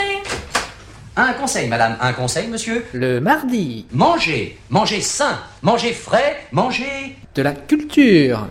manger. Un conseil, madame. Un conseil, monsieur. Le mardi. Manger. Manger sain. Manger frais. Manger... De la culture.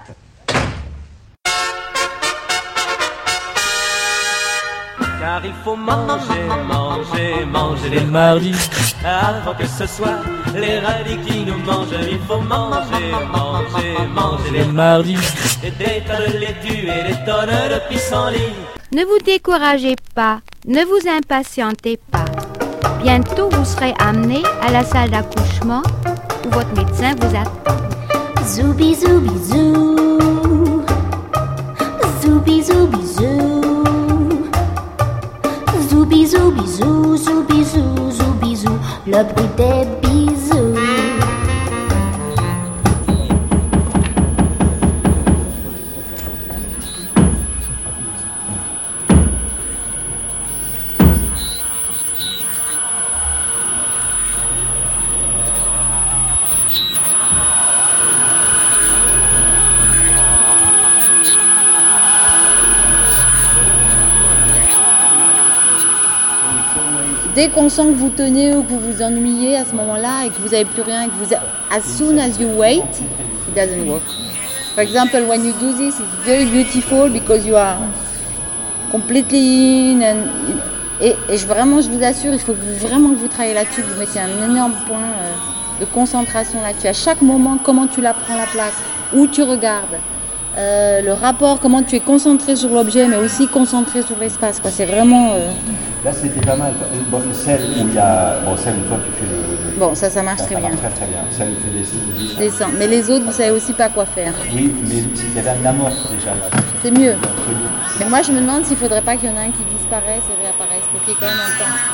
Car il faut manger les mardis. Avant que ce soit les radis qui nous mangent, il faut manger les mardis. Et des tas de laitue et des tonnes de pissenlit. Ne vous découragez pas, ne vous impatientez pas. Bientôt vous serez amené à la salle d'accouchement où votre médecin vous attend. Zoubi zoubi zou, zoubi zoubi zou, zoubi zoubi zou, zoubi zou, zoubi zou, le bruit des bisous. Dès qu'on sent que vous tenez ou que vous vous ennuyez à ce moment-là et que vous n'avez plus rien, que vous, as soon as you wait, it doesn't work. For example, when you do this, it's very beautiful because you are completely in et vraiment, je vous assure, il faut vraiment que vous travaillez là-dessus, que vous mettiez un énorme point de concentration là-dessus. À chaque moment, comment tu la prends la place, où tu regardes, le rapport, comment tu es concentré sur l'objet, mais aussi concentré sur l'espace. Quoi. C'est vraiment... Là, c'était pas mal. Bon, celle où il y a... Bon, celle où toi, tu fais le... Bon, ça marche très bien. Très, très bien. Celle où tu descends. Descends. Mais les autres, vous savez aussi pas quoi faire. Oui, mais il y avait un amorce déjà. Là. C'est mieux. Mais moi, je me demande s'il faudrait pas qu'il y en ait un qui disparaisse et réapparaisse, pour qu'il y ait quand même un temps.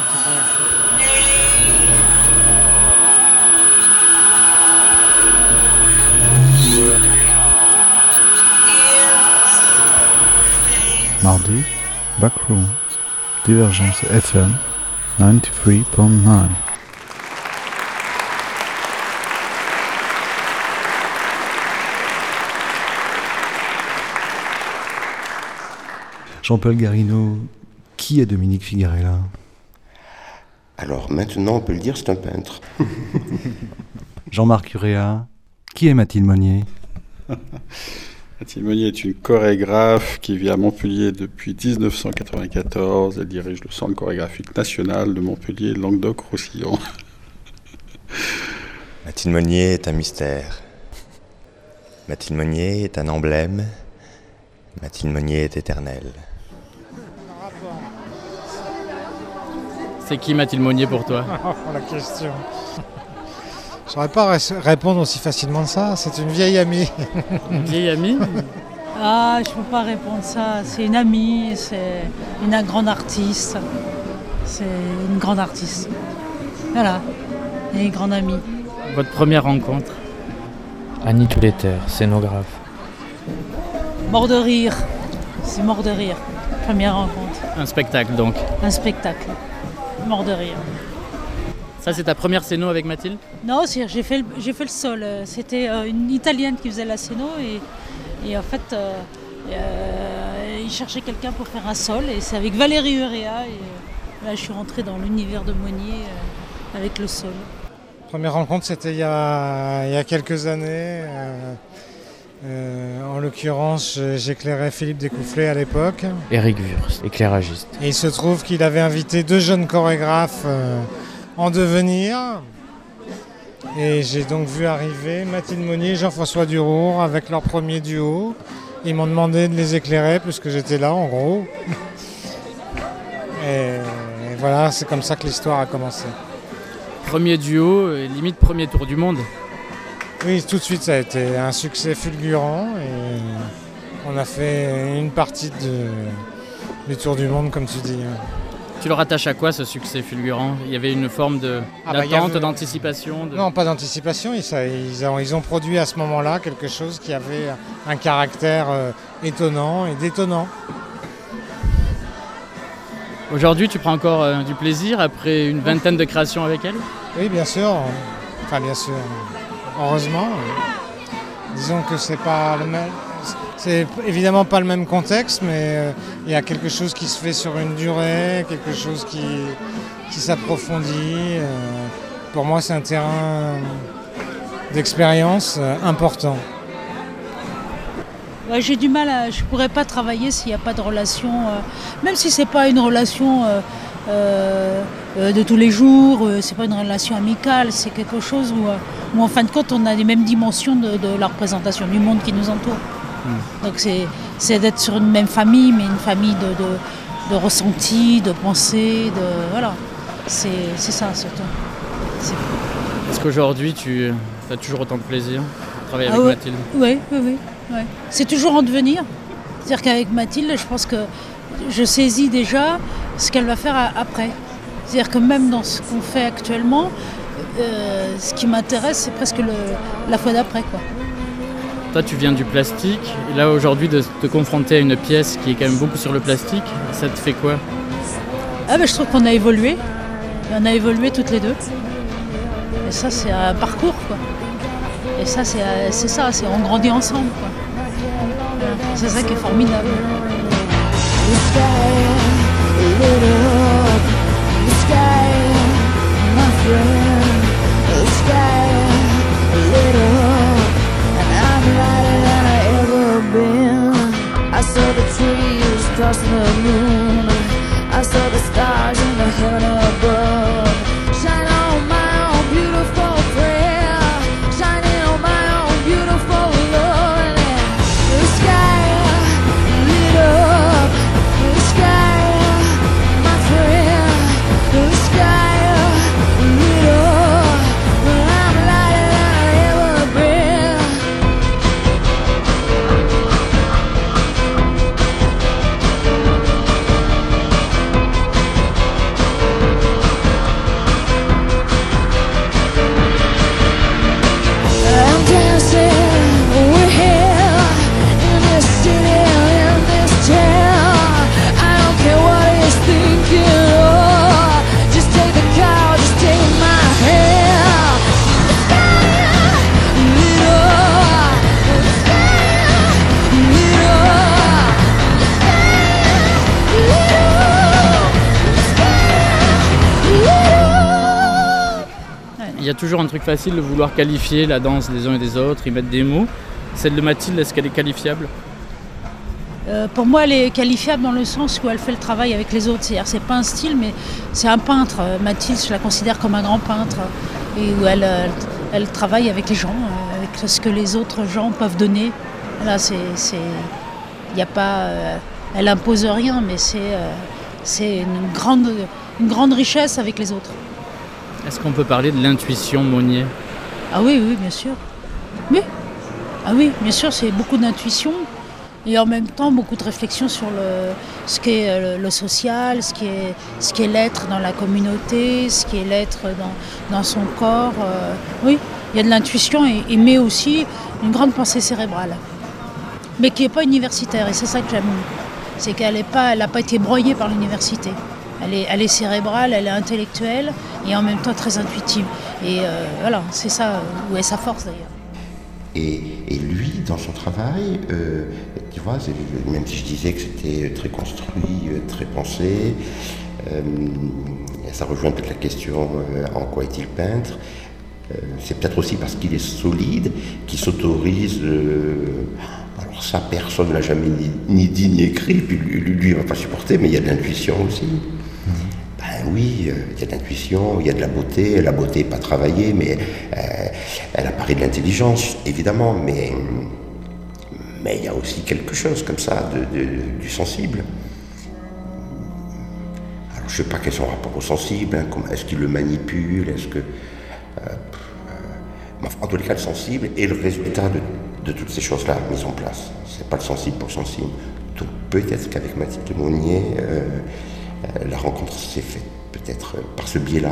Mardi, Backroom, Divergence FM 93.9. Jean-Paul Garino, qui est Dominique Figarella ? Alors maintenant, on peut le dire, c'est un peintre. Jean-Marc Uréa, qui est Mathilde Monnier ? Mathilde Monnier est une chorégraphe qui vit à Montpellier depuis 1994. Elle dirige le Centre chorégraphique national de Montpellier, Languedoc-Roussillon. Mathilde Monnier est un mystère. Mathilde Monnier est un emblème. Mathilde Monnier est éternelle. C'est qui Mathilde Monnier pour toi ? La question. Je ne saurais pas répondre aussi facilement que ça. C'est une vieille amie. Une vieille amie ? Ah, je ne peux pas répondre ça. C'est une amie, c'est une grande artiste. C'est une grande artiste. Voilà, et une grande amie. Votre première rencontre ? Annie Touletter, scénographe. Mort de rire. C'est mort de rire. Première rencontre. Un spectacle donc ? Un spectacle. Mort de rire. Ça, c'est ta première scéno avec Mathilde ? Non, j'ai fait le sol. C'était une Italienne qui faisait la scéno et en fait, il cherchait quelqu'un pour faire un sol. Et c'est avec Valérie Uréa. Et là, je suis rentrée dans l'univers de Monnier avec le sol. Première rencontre, c'était il y a quelques années. En l'occurrence, j'éclairais Philippe Découfflé à l'époque. Éric Wurst, éclairagiste. Et il se trouve qu'il avait invité deux jeunes chorégraphes en devenir. Et j'ai donc vu arriver Mathilde Monnier et Jean-François Durour avec leur premier duo. Ils m'ont demandé de les éclairer puisque j'étais là, en gros. Et voilà, c'est comme ça que l'histoire a commencé. Premier duo, limite premier tour du monde. Oui, tout de suite, ça a été un succès fulgurant. Et on a fait une partie du tour du monde, comme tu dis. Tu le rattaches à quoi, ce succès fulgurant ? Il y avait une forme d'attente, d'anticipation Non, pas d'anticipation. Ils ont produit à ce moment-là quelque chose qui avait un caractère étonnant et détonnant. Aujourd'hui, tu prends encore du plaisir après une vingtaine de créations avec elle ? Oui, bien sûr. Enfin, bien sûr. Heureusement. Disons que c'est pas C'est évidemment pas le même contexte, mais il y a quelque chose qui se fait sur une durée, quelque chose qui s'approfondit. Pour moi, c'est un terrain d'expérience important. Ouais, j'ai du mal je pourrais pas travailler s'il n'y a pas de relation, même si c'est pas une relation de tous les jours, c'est pas une relation amicale, c'est quelque chose où en fin de compte on a les mêmes dimensions de la représentation du monde qui nous entoure. Donc c'est d'être sur une même famille, mais une famille de ressentis, de pensées, voilà. C'est ça surtout. Est-ce qu'aujourd'hui tu as toujours autant de plaisir de travailler avec Mathilde ? Oui. C'est toujours en devenir. C'est-à-dire qu'avec Mathilde, je pense que je saisis déjà ce qu'elle va faire après. C'est-à-dire que même dans ce qu'on fait actuellement, ce qui m'intéresse, c'est presque la fois d'après, quoi. Toi, tu viens du plastique, et là aujourd'hui de te confronter à une pièce qui est quand même beaucoup sur le plastique, ça te fait quoi ? Je trouve qu'on a évolué. On a évolué toutes les deux. Et ça, c'est un parcours, quoi. Et ça, c'est on grandit ensemble, quoi. C'est ça qui est formidable. I saw the trees crossing the moon. I saw the stars in the heaven above. Shine on my own beautiful prayer. Shining on my own beautiful love. The sky lit up. The sky, my friend. The sky lit up. I'm lighter than I ever been. I'm dancing, we're here in this city, in this town. I don't care what he's thinking of. Just take the car, just take my hand. The sky lit up. The sky lit up. The sky lit up. Il y a toujours un truc facile de vouloir qualifier la danse des uns et des autres, y mettre des mots. Celle de Mathilde, est-ce qu'elle est qualifiable ? Pour moi, elle est qualifiable dans le sens où elle fait le travail avec les autres. C'est-à-dire, c'est pas un style, mais c'est un peintre. Mathilde, je la considère comme un grand peintre, et où elle travaille avec les gens, avec ce que les autres gens peuvent donner. Là, y a pas, elle impose rien, mais c'est une grande richesse avec les autres. Est-ce qu'on peut parler de l'intuition Monnier ? Ah oui, bien sûr. Oui. Ah oui, bien sûr, c'est beaucoup d'intuition et en même temps beaucoup de réflexion sur ce qu'est le social, ce qui est l'être dans la communauté, ce qui est l'être dans son corps. Oui, il y a de l'intuition mais aussi une grande pensée cérébrale, mais qui n'est pas universitaire, et c'est ça que j'aime. C'est qu'elle n'a pas été broyée par l'université. Elle est cérébrale, elle est intellectuelle et en même temps très intuitive. Et voilà, c'est ça où est sa force d'ailleurs. Et lui, dans son travail, tu vois, même si je disais que c'était très construit, très pensé, ça rejoint peut-être la question en quoi est-il peintre. C'est peut-être aussi parce qu'il est solide, qu'il s'autorise. Alors ça, personne ne l'a jamais ni dit ni écrit, puis lui il ne va pas supporter, mais il y a de l'intuition aussi. Ben oui, il y a de l'intuition, il y a de la beauté n'est pas travaillée, mais elle apparaît de l'intelligence, évidemment, mais il y a aussi quelque chose comme ça, du sensible. Alors je ne sais pas quel est son rapport au sensible, hein, est-ce qu'il le manipule, est-ce que... en tous les cas, le sensible est le résultat de toutes ces choses-là mises en place. C'est pas le sensible pour sensible. Donc peut-être qu'avec Mathilde Monnier, la rencontre s'est faite peut-être par ce biais-là.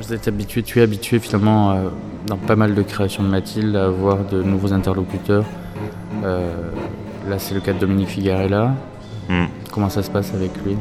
Tu es habitué finalement dans pas mal de créations de Mathilde à avoir de nouveaux interlocuteurs. Là, c'est le cas de Dominique Figarella. Comment ça se passe avec lui?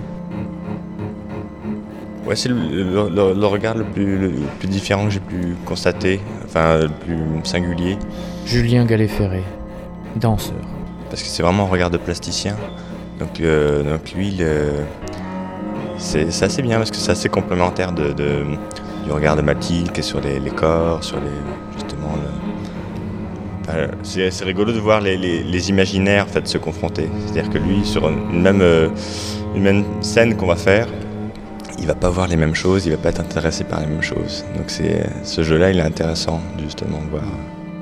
Ouais, c'est le regard le plus différent que j'ai pu constater, enfin le plus singulier. Julien Gallet-Ferré, danseur. Parce que c'est vraiment un regard de plasticien. Donc lui, c'est assez bien parce que c'est assez complémentaire du regard de Mathilde qui est sur les corps, sur justement. C'est rigolo de voir les imaginaires en fait, se confronter. C'est-à-dire que lui, sur une même scène qu'on va faire, il va pas voir les mêmes choses, il va pas être intéressé par les mêmes choses. Donc ce jeu-là, il est intéressant justement de voir.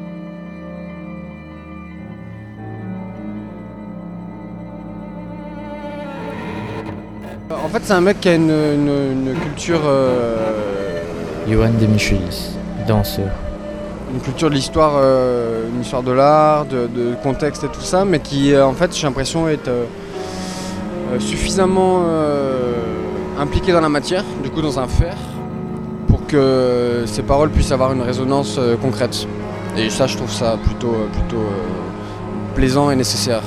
En fait, c'est un mec qui a une culture... Johan Demichelis, danseur. Une culture de l'histoire, une histoire de l'art, de contexte et tout ça, mais qui, en fait, j'ai l'impression est suffisamment impliqué dans la matière, du coup dans un faire, pour que ses paroles puissent avoir une résonance concrète. Et ça, je trouve ça plutôt plaisant et nécessaire.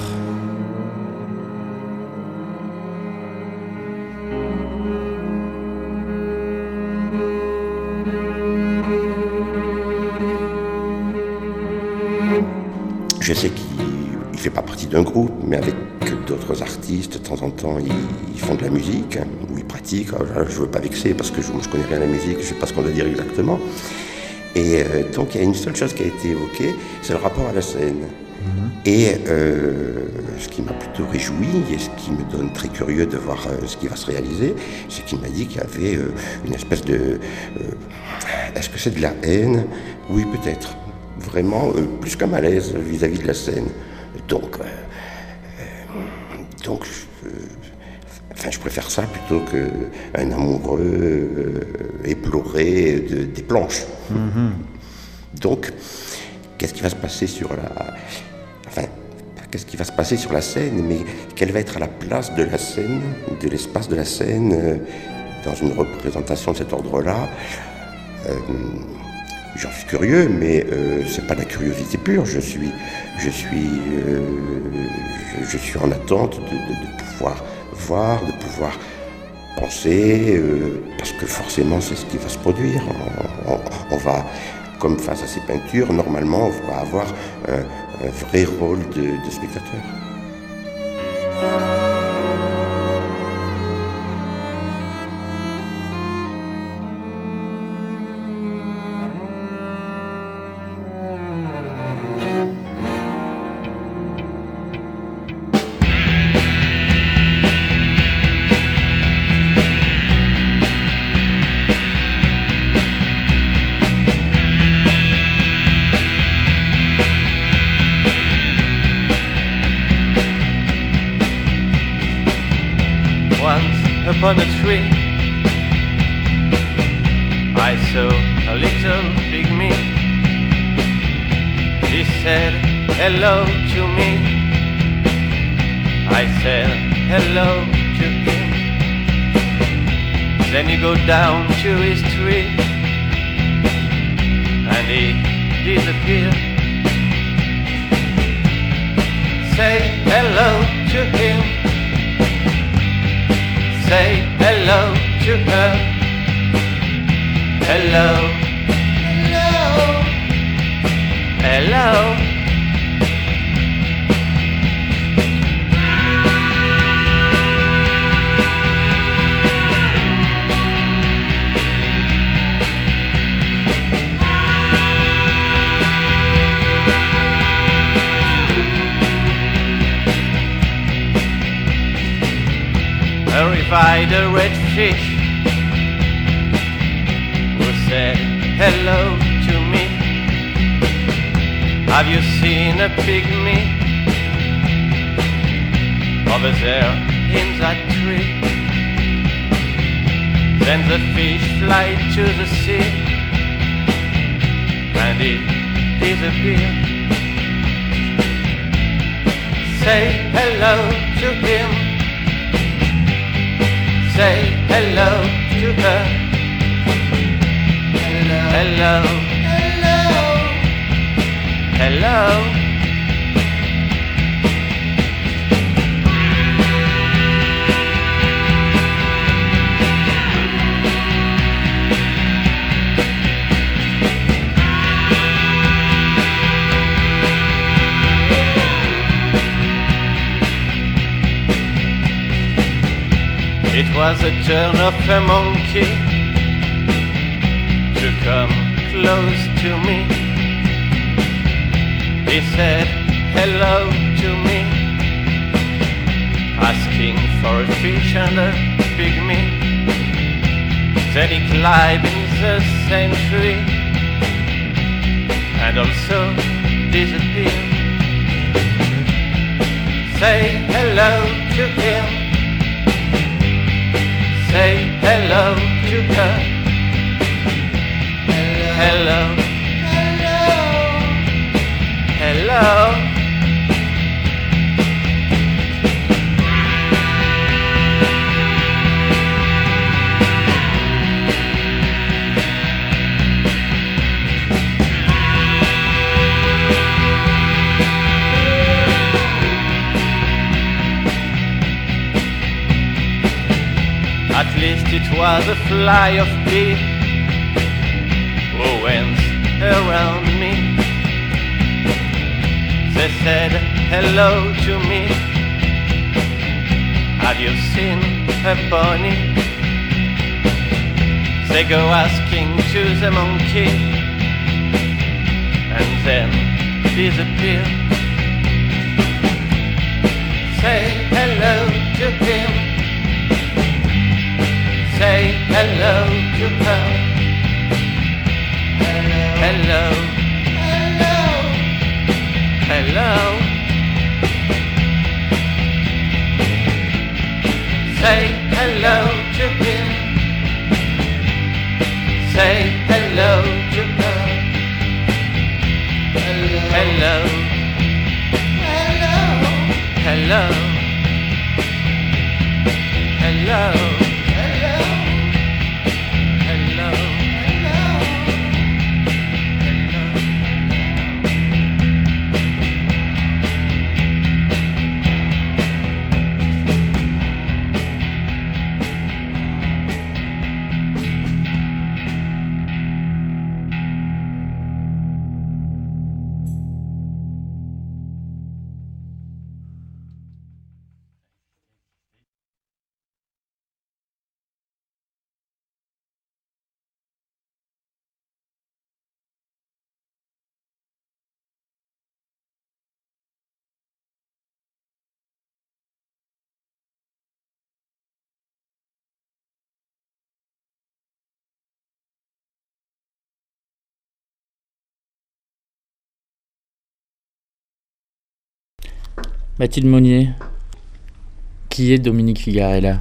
Je sais qu'il ne fait pas partie d'un groupe, mais avec d'autres artistes, de temps en temps, ils font de la musique, hein, ou ils pratiquent. Je ne veux pas vexer parce que je ne connais rien à la musique, je ne sais pas ce qu'on doit dire exactement. Et donc il y a une seule chose qui a été évoquée, c'est le rapport à la scène. Et ce qui m'a plutôt réjoui, et ce qui me donne très curieux de voir ce qui va se réaliser, c'est qu'il m'a dit qu'il y avait une espèce de... est-ce que c'est de la haine? Oui, peut-être. Vraiment plus qu'un malaise vis-à-vis de la scène. Donc je préfère ça plutôt qu'un amoureux éploré des planches. Donc, qu'est-ce qui va se passer sur qu'est-ce qui va se passer sur la scène, mais quelle va être la place de la scène, de l'espace de la scène, dans une représentation de cet ordre-là? J'en suis curieux, mais c'est pas de la curiosité pure. Je suis en attente de pouvoir voir, de pouvoir penser, parce que forcément c'est ce qui va se produire. On va, comme face à ces peintures, normalement on va avoir un vrai rôle de spectateur. Upon a tree, I saw a little pygmy. He said hello to me. I said hello to him. Then he go down to his tree and he disappeared. Say hello to him. Say hello to her. Hello. Hello. Hello. By the red fish who said hello to me. Have you seen a pygmy over there in that tree? Then the fish fly to the sea and he disappeared. Say hello to him. Say hello to her. Hello, hello. It was a turn of a monkey to come close to me. He said hello to me, asking for a fish and a pygmy. Then he climbed in the same tree and also disappeared. Say hello to him. Say hello to her. Hello, hello, hello. At least it was a fly of bee who went around me. They said hello to me. Have you seen a bunny? They go asking to the monkey and then disappear. Say hello to him. Say hello to her. Hello, hello, hello. Say hello to him. Say hello to her. Hello, hello, hello, hello. Mathilde Monnier, qui est Dominique Figarella?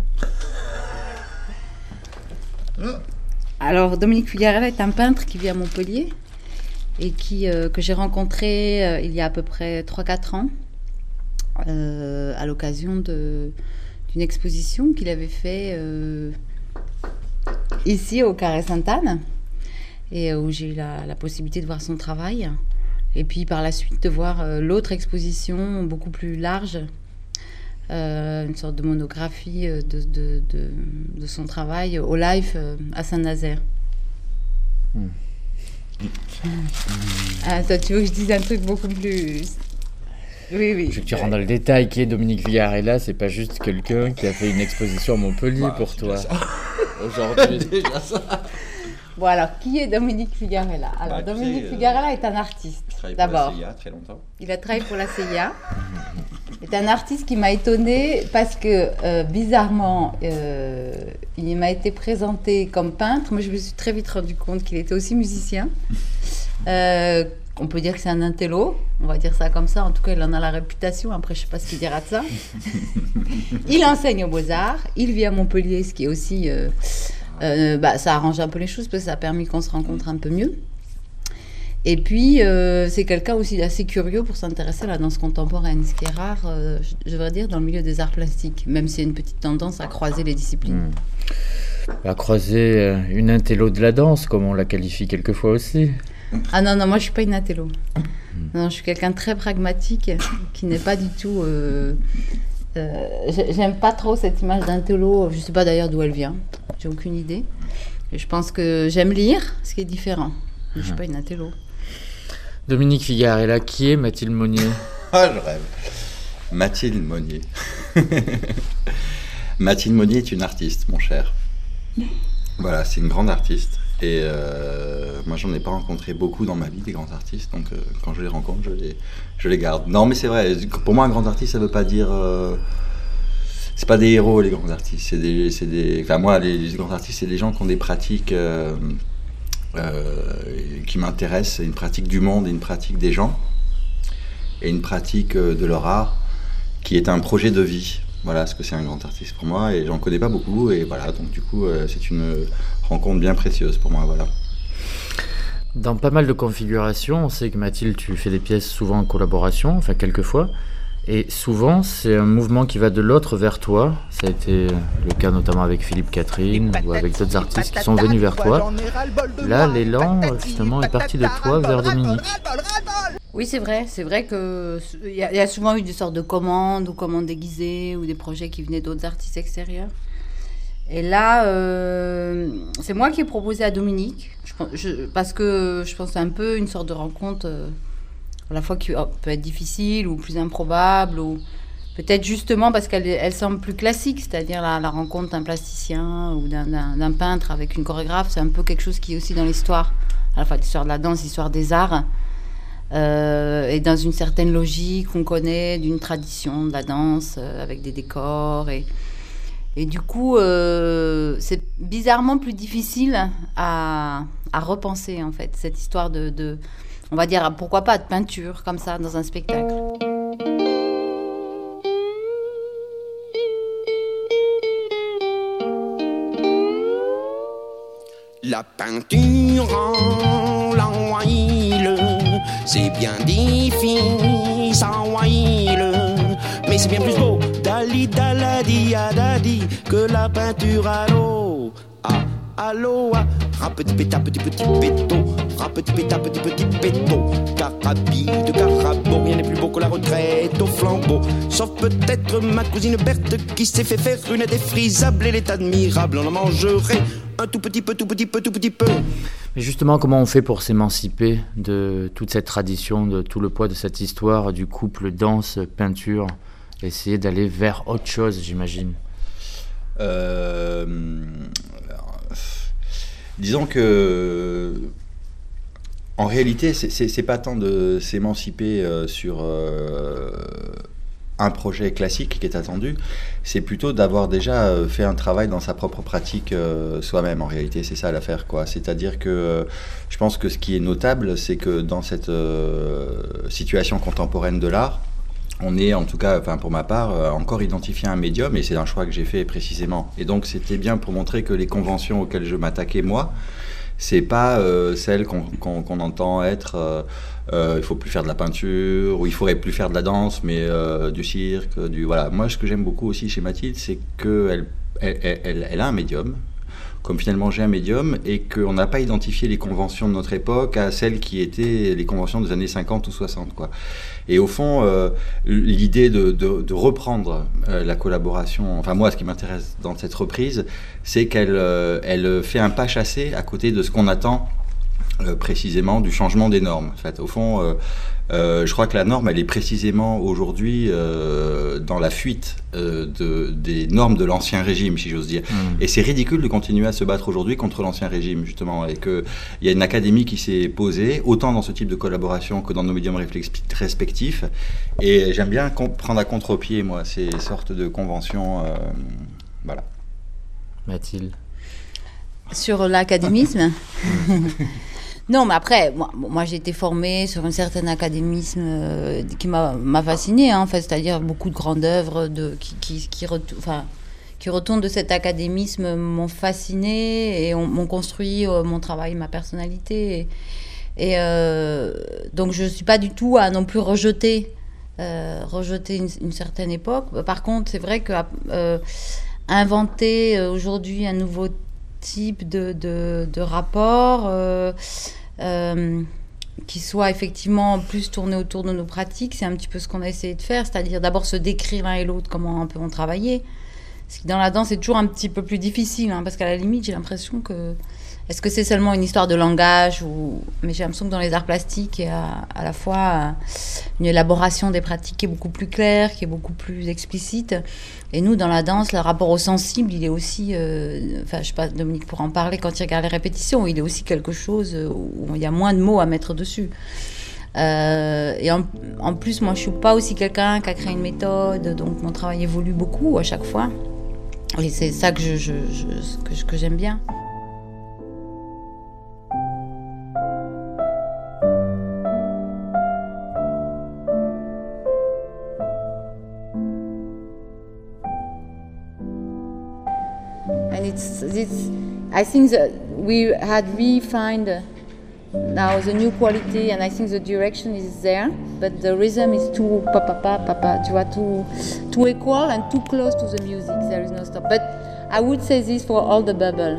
Alors, Dominique Figarella est un peintre qui vit à Montpellier et que j'ai rencontré il y a à peu près 3-4 ans à l'occasion d'une exposition qu'il avait fait ici au Carré Sainte-Anne et où j'ai eu la possibilité de voir son travail. Et puis par la suite de voir l'autre exposition beaucoup plus large, une sorte de monographie de son travail au Life à Saint-Nazaire. Ah, toi, tu veux que je dise un truc beaucoup plus... Oui. Je veux que tu rentres dans le détail. Qui est Dominique Figarella? C'est pas juste quelqu'un qui a fait une exposition à Montpellier pour toi aujourd'hui. Déjà ça. Bon, alors, qui est Dominique Figarella? Alors, Dominique Figarella est un artiste, d'abord. Il a travaillé pour la CIA très longtemps. Il a travaillé pour la CIA. C'est un artiste qui m'a étonnée parce que, bizarrement, il m'a été présenté comme peintre. Moi, je me suis très vite rendu compte qu'il était aussi musicien. On peut dire que c'est un intello, on va dire ça comme ça. En tout cas, il en a la réputation. Après, je ne sais pas ce qu'il dira de ça. Il enseigne aux Beaux-Arts. Il vit à Montpellier, ce qui est aussi... ça arrange un peu les choses parce que ça a permis qu'on se rencontre un peu mieux. Et puis, c'est quelqu'un aussi d'assez curieux pour s'intéresser à la danse contemporaine, ce qui est rare, je devrais dire, dans le milieu des arts plastiques, même s'il y a une petite tendance à croiser les disciplines. à croiser une intello de la danse, comme on la qualifie quelquefois aussi. Ah non, moi je suis pas une intello. Non, je suis quelqu'un de très pragmatique, qui n'est pas du tout... j'aime pas trop cette image d'intello, je sais pas d'ailleurs d'où elle vient, j'ai aucune idée. Et je pense que j'aime lire, ce qui est différent. Mais je suis pas une intello. Dominique Figarella, qui est Mathilde Monnier? Ah, je rêve. Mathilde Monnier. Mathilde Monnier est une artiste, mon cher. Voilà, c'est une grande artiste. Et moi, j'en ai pas rencontré beaucoup dans ma vie, des grands artistes. Donc, quand je les rencontre, je les garde. Non, mais c'est vrai. Pour moi, un grand artiste, ça veut pas dire... c'est pas des héros, les grands artistes. Enfin, moi, les grands artistes, c'est des gens qui ont des pratiques qui m'intéressent. Une pratique du monde et une pratique des gens. Et une pratique de leur art qui est un projet de vie. Voilà ce que c'est un grand artiste pour moi, et j'en connais pas beaucoup, et voilà, donc du coup c'est une rencontre bien précieuse pour moi, voilà. Dans pas mal de configurations, on sait que Mathilde, tu fais des pièces souvent en collaboration, enfin quelquefois, et souvent c'est un mouvement qui va de l'autre vers toi. Ça a été le cas notamment avec Philippe Catherine ou avec d'autres artistes qui sont venus vers toi. Là, l'élan finalement est parti de toi vers Dominique. Oui, c'est vrai qu'il y a souvent eu des sortes de commandes ou commandes déguisées ou des projets qui venaient d'autres artistes extérieurs. Et là, c'est moi qui ai proposé à Dominique, parce que je pense que c'est un peu une sorte de rencontre à la fois qui peut être difficile ou plus improbable, ou peut-être justement parce qu'elle semble plus classique, c'est-à-dire la rencontre d'un plasticien ou d'un peintre avec une chorégraphe, c'est un peu quelque chose qui est aussi dans l'histoire, à la fois l'histoire de la danse, l'histoire des arts. Et dans une certaine logique qu'on connaît d'une tradition de la danse avec des décors et du coup c'est bizarrement plus difficile à repenser en fait cette histoire de on va dire pourquoi pas de peinture comme ça dans un spectacle. La peinture en la while, c'est bien difficile, ça while, mais c'est bien plus beau, dali daladi adadi, que la peinture à l'eau. Ah, allô, ah, petit péta, petit péto, petit péta, petit péto, carabi de carabo, rien n'est plus beau que la retraite au flambeau, sauf peut-être ma cousine Berthe qui s'est fait faire une défrisable, elle est admirable, on en mangerait un tout petit peu. Mais justement, comment on fait pour s'émanciper de toute cette tradition, de tout le poids de cette histoire du couple danse-peinture, essayer d'aller vers autre chose, j'imagine? Disons que en réalité c'est pas tant de s'émanciper sur un projet classique qui est attendu, c'est plutôt d'avoir déjà fait un travail dans sa propre pratique soi-même. En réalité, c'est ça l'affaire, quoi. C'est-à-dire que je pense que ce qui est notable, c'est que dans cette situation contemporaine de l'art, on est, en tout cas, enfin pour ma part, encore identifié à un médium, et c'est un choix que j'ai fait précisément. Et donc c'était bien pour montrer que les conventions auxquelles je m'attaquais moi, c'est pas celles qu'on entend être il faut plus faire de la peinture, ou il faudrait plus faire de la danse, mais du cirque, voilà. Moi, ce que j'aime beaucoup aussi chez Mathilde, c'est qu'elle a un médium, comme finalement j'ai un médium, et qu'on n'a pas identifié les conventions de notre époque à celles qui étaient les conventions des années 50 ou 60, quoi. Et au fond, l'idée de reprendre la collaboration, enfin moi, ce qui m'intéresse dans cette reprise, c'est qu'elle fait un pas chassé à côté de ce qu'on attend précisément du changement des normes. En fait, au fond, je crois que la norme, elle est précisément aujourd'hui dans la fuite des normes de l'ancien régime, si j'ose dire. Et c'est ridicule de continuer à se battre aujourd'hui contre l'ancien régime, justement, et qu'il y a une académie qui s'est posée, autant dans ce type de collaboration que dans nos médiums respectifs, et j'aime bien prendre à contre-pied, moi, ces sortes de conventions, voilà. Mathilde? Sur l'académisme. Non, mais après, moi j'ai été formée sur un certain académisme qui m'a fascinée, hein, en fait, c'est-à-dire beaucoup de grandes œuvres qui retournent de cet académisme m'ont fascinée et m'ont construit mon travail, ma personnalité. Et donc je ne suis pas du tout à non plus rejeter une certaine époque. Par contre, c'est vrai que inventer aujourd'hui un nouveau type de rapport qui soit effectivement plus tourné autour de nos pratiques. C'est un petit peu ce qu'on a essayé de faire, c'est-à-dire d'abord se décrire l'un et l'autre comment un peu on travaillait. Parce que dans la danse, c'est toujours un petit peu plus difficile, hein, parce qu'à la limite, j'ai l'impression que... Est-ce que c'est seulement une histoire de langage Mais j'ai l'impression que dans les arts plastiques, il y a à la fois une élaboration des pratiques qui est beaucoup plus claire, qui est beaucoup plus explicite. Et nous, dans la danse, le rapport au sensible, il est aussi... Enfin, je sais pas, Dominique pourra en parler quand il regarde les répétitions. Il est aussi quelque chose où il y a moins de mots à mettre dessus. Et en plus, moi, je suis pas aussi quelqu'un qui a créé une méthode, donc mon travail évolue beaucoup à chaque fois. Et c'est ça que j'aime bien. I think that we had refined now the new quality, and I think the direction is there, but the rhythm is too papa, tu vois, too equal and too close to the music. There is no stop. But I would say this for all the bubble.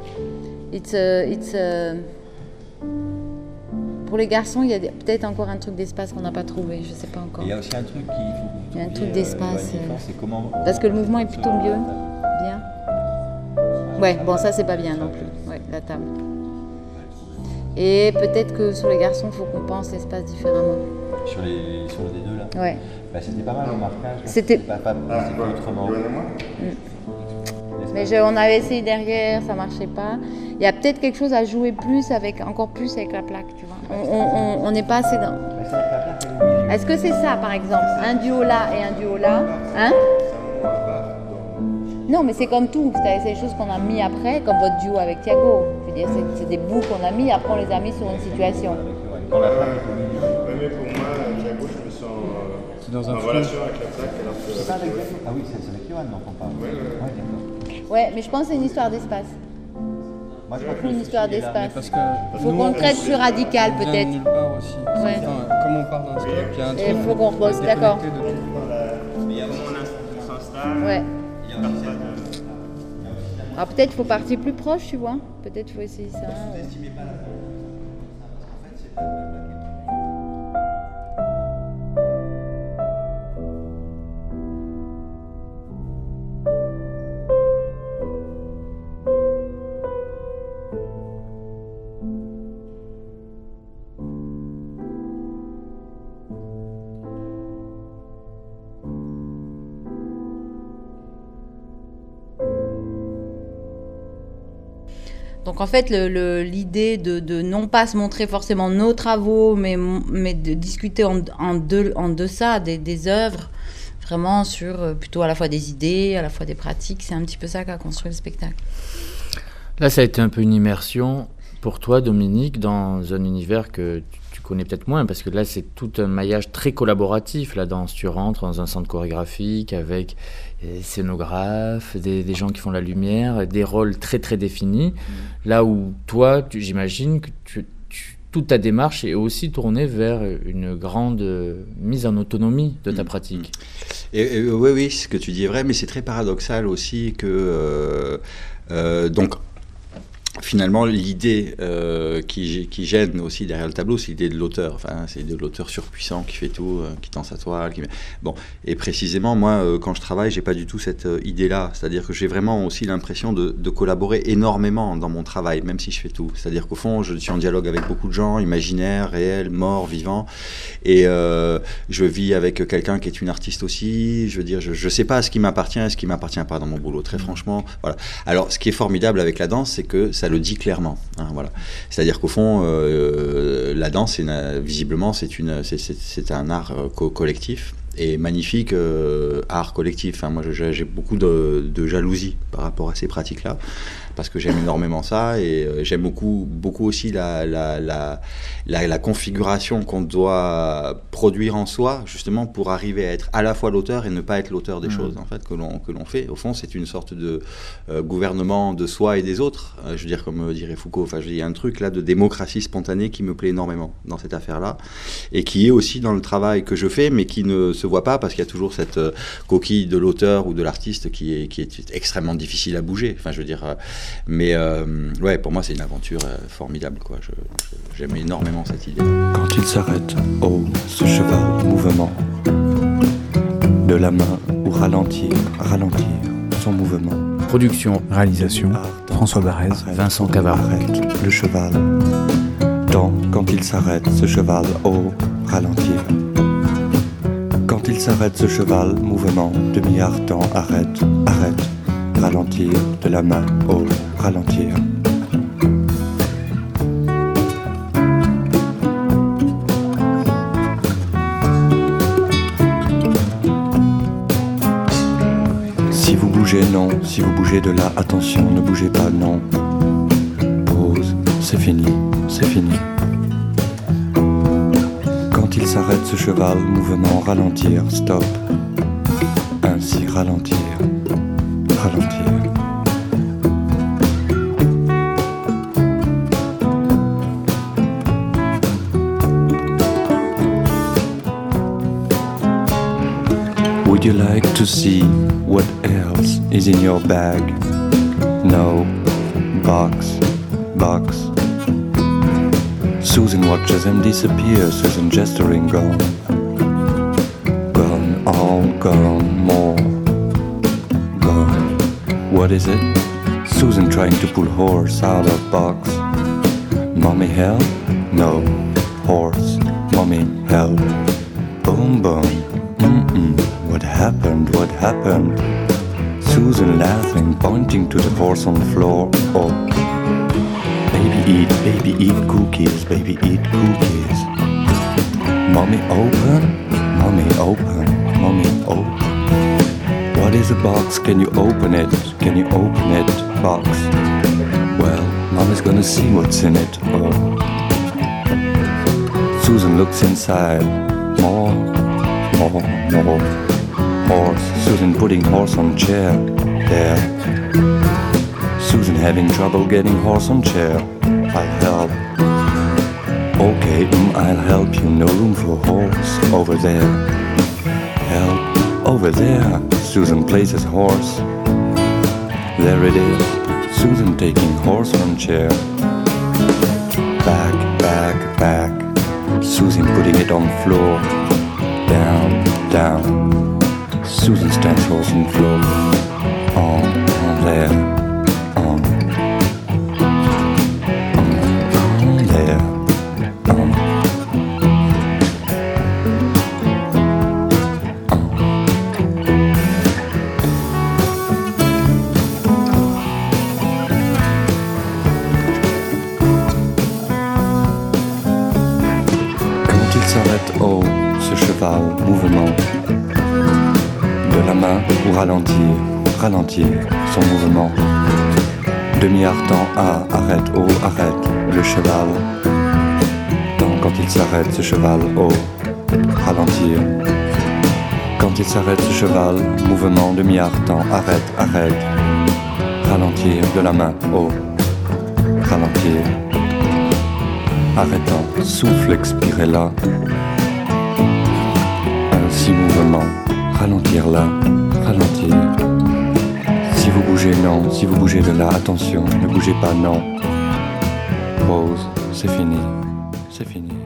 Pour les garçons, il y a peut-être encore un truc d'espace qu'on n'a pas trouvé, je sais pas encore. Il y a aussi un truc qu'il faut. Il y a un truc d'espace. C'est comment. Parce que le mouvement est plutôt mieux, bien. Ouais, bon, ça c'est pas bien non plus. Ouais, la table. Et peut-être que sur les garçons, il faut qu'on pense l'espace différemment. Sur les deux là. Ouais. Bah, c'était pas mal au marquage. C'était pas autrement. Mais on avait essayé derrière, ça marchait pas. Il y a peut-être quelque chose à jouer encore plus avec la plaque, tu vois. On n'est pas assez dans. Est-ce que c'est ça, par exemple, un duo là et un duo là, hein? Non, mais c'est comme tout, c'est des choses qu'on a mis après, comme votre duo avec Thiago. Je veux dire, c'est des bouts qu'on a mis, après on les a mis sur une situation. Mais pour moi, Thiago, je me sens en relation avec la plaque. Ah oui, c'est avec Johan dont on parle. Ouais, mais je pense que c'est une histoire d'espace. Moi, je crois une histoire d'espace. Il faut qu'on le traite plus radical, peut-être. Nulle part aussi. Ouais. Comme on part d'un stop, il y a un truc. Il faut qu'on repose, d'accord. Mais il y a vraiment un s'installe. Ouais. Alors peut-être qu'il faut partir plus proche, tu vois. Peut-être qu'il faut essayer ça. Donc en fait, l'idée de non pas se montrer forcément nos travaux, mais de discuter en deçà des œuvres, vraiment sur plutôt à la fois des idées, à la fois des pratiques, c'est un petit peu ça qu'a construit le spectacle. Là, ça a été un peu une immersion pour toi, Dominique, dans un univers que tu connais peut-être moins, parce que là, c'est tout un maillage très collaboratif, la danse. Tu rentres dans un centre chorégraphique avec des scénographes, des gens qui font la lumière, des rôles très, très définis. Là où toi, j'imagine que toute ta démarche est aussi tournée vers une grande mise en autonomie de ta pratique. Et oui, ce que tu dis est vrai, mais c'est très paradoxal aussi que... donc, finalement, l'idée qui gêne aussi derrière le tableau, c'est l'idée de l'auteur. Enfin, c'est l'idée de l'auteur surpuissant qui fait tout, qui tend sa toile. Bon, et précisément, moi, quand je travaille, j'ai pas du tout cette idée-là. C'est-à-dire que j'ai vraiment aussi l'impression de collaborer énormément dans mon travail, même si je fais tout. C'est-à-dire qu'au fond, je suis en dialogue avec beaucoup de gens, imaginaires, réels, morts, vivants. Et je vis avec quelqu'un qui est une artiste aussi. Je veux dire, je sais pas ce qui m'appartient et ce qui m'appartient pas dans mon boulot. Très franchement, voilà. Alors, ce qui est formidable avec la danse, c'est que ça le dit clairement, hein, voilà. C'est-à-dire qu'au fond, la danse, visiblement, c'est un art collectif et magnifique art collectif. Enfin, moi, j'ai beaucoup de jalousie par rapport à ces pratiques-là, parce que j'aime énormément ça, et j'aime beaucoup aussi la configuration qu'on doit produire en soi, justement pour arriver à être à la fois l'auteur et ne pas être l'auteur des choses en fait que l'on fait. Au fond, c'est une sorte de gouvernement de soi et des autres. Je veux dire, comme dirait Foucault. Enfin, il y a un truc là de démocratie spontanée qui me plaît énormément dans cette affaire-là, et qui est aussi dans le travail que je fais, mais qui ne se voit pas parce qu'il y a toujours cette coquille de l'auteur ou de l'artiste qui est extrêmement difficile à bouger. Enfin, je veux dire, mais ouais, pour moi, c'est une aventure formidable, quoi. J'aime énormément cette idée. Quand il s'arrête, oh, ce cheval mouvement, de la main ou ralentir son mouvement. Production, réalisation, François Barrez, Vincent Cavard. Arrête le cheval. Quand il s'arrête, ce cheval, oh, ralentir. Quand il s'arrête, ce cheval, mouvement, demi-art temps, arrête, ralentir, de la main, oh, ralentir. Si vous bougez, non, si vous bougez de là, attention, ne bougez pas, non. Pause, c'est fini, c'est fini. Quand il s'arrête, ce cheval, mouvement, ralentir, stop. Ainsi, ralentir. Would you like to see what else is in your bag? No, box. Susan watches them disappear, Susan gesturing, gone, all gone, more, gone. What is it? Susan trying to pull horse out of box. Mommy help? No, horse, mommy help. Boom, boom, What happened? Susan laughing, pointing to the horse on the floor. Oh, baby eat cookies, Mommy open. What is a box? Can you open it? Box. Well, Mommy's gonna see what's in it. Oh. Susan looks inside. More. Horse. Susan putting horse on chair. There. Susan having trouble getting horse on chair. I'll help. Okay, I'll help you. No room for horse over there. Help over there. Susan places horse. There it is. Susan taking horse on chair. Back. Susan putting it on floor. Down. Susan stands horse on floor. On there. On there. Quand il s'arrête, oh, ce cheval, mouvement, de la main ou ralentir son mouvement. Demi-art-temps, arrête, oh, arrête, le cheval. Quand il s'arrête, ce cheval, oh, ralentir. Quand il s'arrête, ce cheval, mouvement, demi-art-temps, arrête, ralentir, de la main, oh, ralentir. Arrêtant, souffle, expirer là. Ainsi mouvement, ralentir là, ralentir. Si vous bougez, non, si vous bougez de là, attention, ne bougez pas, non. Pause, c'est fini, c'est fini.